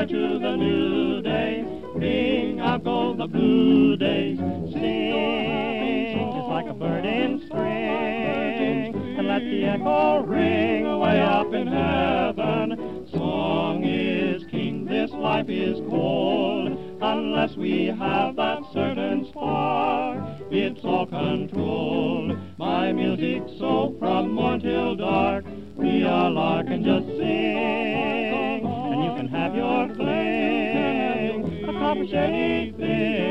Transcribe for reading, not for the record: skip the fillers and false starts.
joy to the new day. Ring out gold the blue days. Sing just like a bird in spring, and let the echo ring way up in heaven. Song is king, this life is cold, unless we have that certain spark. It's all controlled by music, so from morn till dark we are larking, just sing, and you can have your fling, accomplish anything.